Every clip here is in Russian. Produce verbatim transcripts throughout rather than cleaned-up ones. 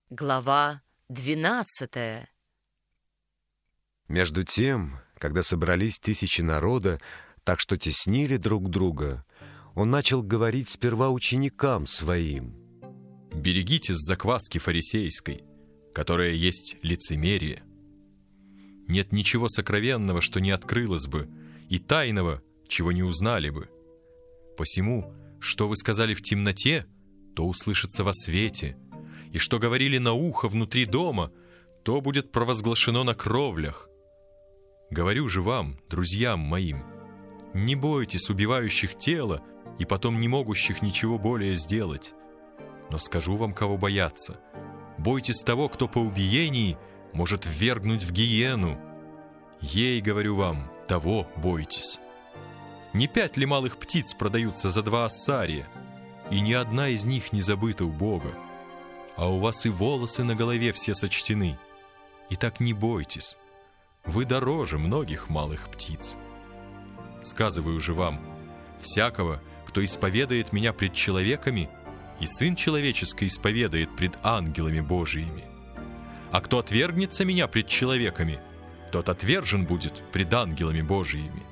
Глава двенадцатая. Между тем, когда собрались тысячи народа, так что теснили друг друга, он начал говорить сперва ученикам своим: «Берегитесь закваски фарисейской, которая есть лицемерие. Нет ничего сокровенного, что не открылось бы, и тайного, чего не узнали бы. Посему, что вы сказали в темноте, то услышится во свете, и что говорили на ухо внутри дома, то будет провозглашено на кровлях. Говорю же вам, друзьям моим, не бойтесь убивающих тело и потом не могущих ничего более сделать. Но скажу вам, кого бояться. Бойтесь того, кто по убиении может ввергнуть в гиену. Ей, говорю вам, того бойтесь. Не пять ли малых птиц продаются за два ассария, и ни одна из них не забыта у Бога? А у вас и волосы на голове все сочтены. Итак, не бойтесь, вы дороже многих малых птиц. Сказываю же вам, всякого, кто исповедает меня пред человеками, и Сын Человеческий исповедает пред ангелами Божиими. А кто отвергнется меня пред человеками, тот отвержен будет пред ангелами Божиими.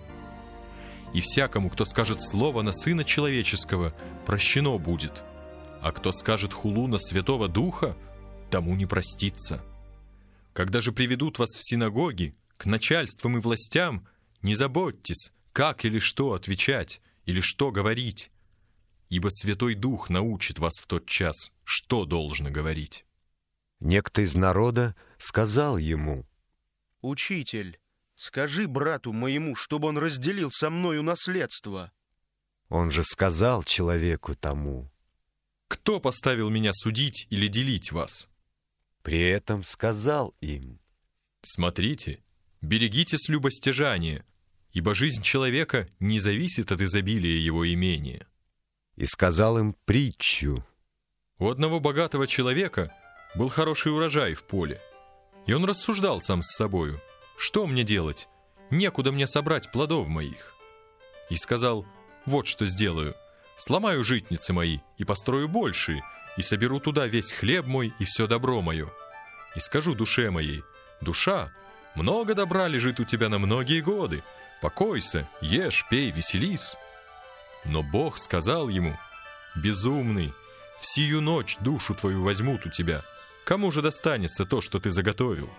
И всякому, кто скажет слово на Сына Человеческого, прощено будет, а кто скажет хулу на Святого Духа, тому не простится. Когда же приведут вас в синагоги, к начальствам и властям, не заботьтесь, как или что отвечать, или что говорить, ибо Святой Дух научит вас в тот час, что должно говорить». Некто из народа сказал ему: «Учитель, скажи брату моему, чтобы он разделил со мною наследство». Он же сказал человеку тому: «Кто поставил меня судить или делить вас?» При этом сказал им: «Смотрите, берегитесь любостяжания, ибо жизнь человека не зависит от изобилия его имения». И сказал им притчу: У одного богатого человека был хороший урожай в поле, и он рассуждал сам с собою: «Что мне делать? Некуда мне собрать плодов моих». И сказал: «Вот что сделаю. Сломаю житницы мои и построю большие, и соберу туда весь хлеб мой и все добро мое. И скажу душе моей: душа, много добра лежит у тебя на многие годы. Покойся, ешь, пей, веселись». Но Бог сказал ему: «Безумный, в сию ночь душу твою возьмут у тебя. Кому же достанется то, что ты заготовил?»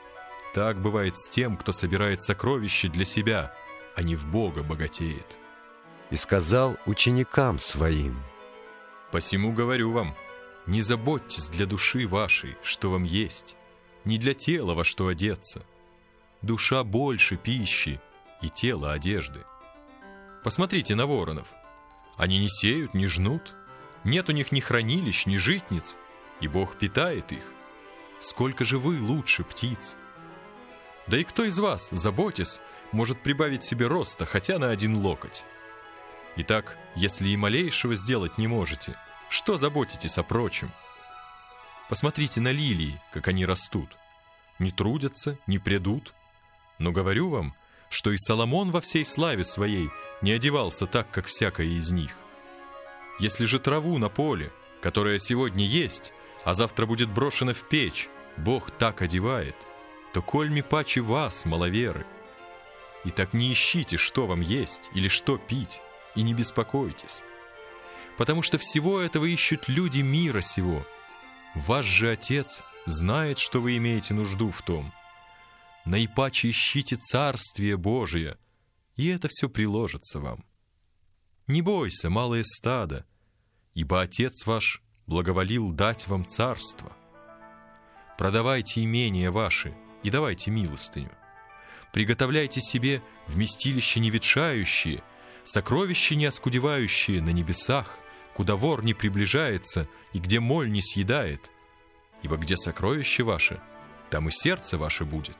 Так бывает с тем, кто собирает сокровища для себя, а не в Бога богатеет. И сказал ученикам своим: «Посему говорю вам, не заботьтесь для души вашей, что вам есть, не для тела, во что одеться. Душа больше пищи, и тело одежды. Посмотрите на воронов. Они не сеют, не жнут, нет у них ни хранилищ, ни житниц, и Бог питает их. Сколько же вы лучше птиц? Да и кто из вас, заботясь, может прибавить себе роста хотя на один локоть? Итак, если и малейшего сделать не можете, что заботитесь о прочем? Посмотрите на лилии, как они растут. Не трудятся, не прядут. Но говорю вам, что и Соломон во всей славе своей не одевался так, как всякая из них. Если же траву на поле, которая сегодня есть, а завтра будет брошена в печь, Бог так одевает, то кольми паче вас, маловеры. Итак, не ищите, что вам есть или что пить, и не беспокойтесь, потому что всего этого ищут люди мира сего. Ваш же Отец знает, что вы имеете нужду в том. Наипаче ищите Царствие Божие, и это все приложится вам. Не бойся, малое стадо, ибо Отец ваш благоволил дать вам царство. Продавайте имения ваши и давайте милостыню. Приготовляйте себе вместилища неветшающие, сокровища не оскудевающие на небесах, куда вор не приближается и где моль не съедает, ибо где сокровище ваше, там и сердце ваше будет.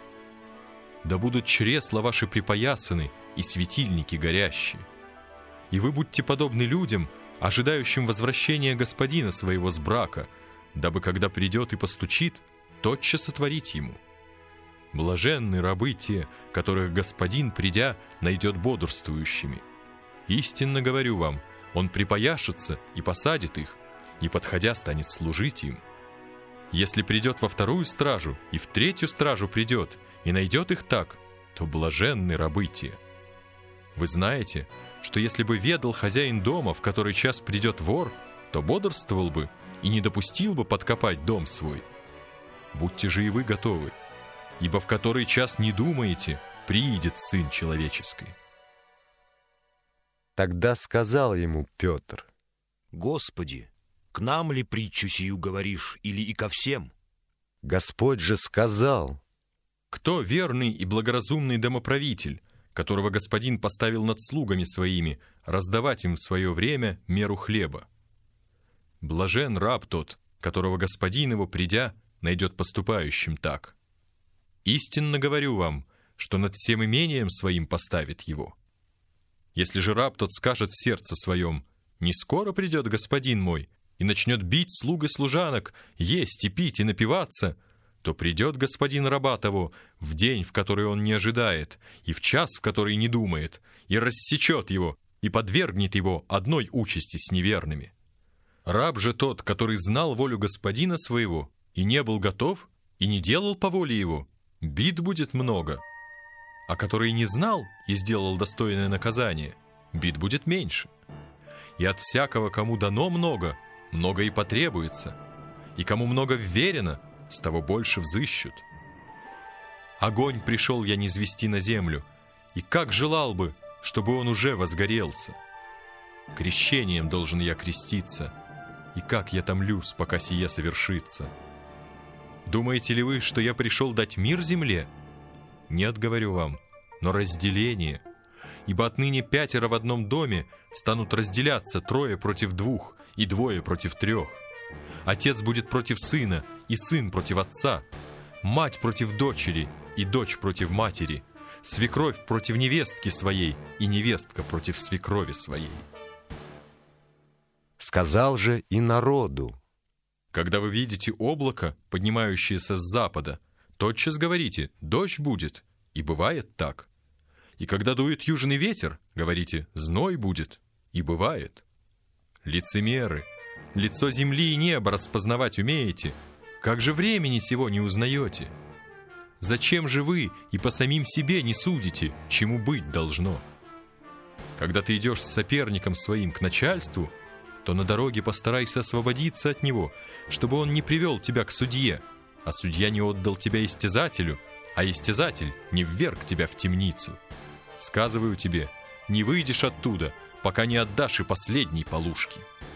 Да будут чресла ваши припоясаны и светильники горящие. И вы будьте подобны людям, ожидающим возвращения господина своего с брака, дабы, когда придет и постучит, тотчас отворить ему. Блаженны рабы те, которых господин, придя, найдет бодрствующими. Истинно говорю вам, он припояшется и посадит их, и, подходя, станет служить им. Если придет во вторую стражу и в третью стражу придет, и найдет их так, то блаженны рабы те. Вы знаете, что если бы ведал хозяин дома, в который час придет вор, то бодрствовал бы и не допустил бы подкопать дом свой. Будьте же и вы готовы, ибо в который час не думаете, приидет Сын Человеческий. Тогда сказал ему Петр: Господи, к нам ли притчу сию говоришь, или и ко всем? Господь же сказал: Кто верный и благоразумный домоправитель, которого господин поставил над слугами своими, раздавать им в свое время меру хлеба? Блажен раб тот, которого господин его, придя, найдет поступающим так. Истинно говорю вам, что над всем имением своим поставит его. Если же раб тот скажет в сердце своем: не скоро придет господин мой, и начнет бить слуг и служанок, есть и пить и напиваться, то придет господин раба того в день, в который он не ожидает, и в час, в который не думает, и рассечет его, и подвергнет его одной участи с неверными. Раб же тот, который знал волю господина своего, и не был готов, и не делал по воле его, бит будет много. А который не знал и сделал достойное наказание, бит будет меньше. И от всякого, кому дано много, много и потребуется, и кому много вверено, с того больше взыщут. Огонь пришел я низвести на землю, и как желал бы, чтобы он уже возгорелся. Крещением должен я креститься, и как я томлюсь, пока сие совершится. Думаете ли вы, что я пришел дать мир земле? Нет, говорю вам, но разделение. Ибо отныне пятеро в одном доме станут разделяться трое против двух и двое против трех. Отец будет против сына, и сын против отца, мать против дочери, и дочь против матери, свекровь против невестки своей, и невестка против свекрови своей. Сказал же и народу: Когда вы видите облако, поднимающееся с запада, тотчас говорите: дождь будет, и бывает так. И когда дует южный ветер, говорите: зной будет, и бывает. Лицемеры, лицо земли и неба распознавать умеете, как же времени сего не узнаете? Зачем же вы и по самим себе не судите, чему быть должно? Когда ты идешь с соперником своим к начальству, то на дороге постарайся освободиться от него, чтобы он не привел тебя к судье, а судья не отдал тебя истязателю, а истязатель не вверг тебя в темницу. Сказываю тебе, не выйдешь оттуда, пока не отдашь и последней полушки.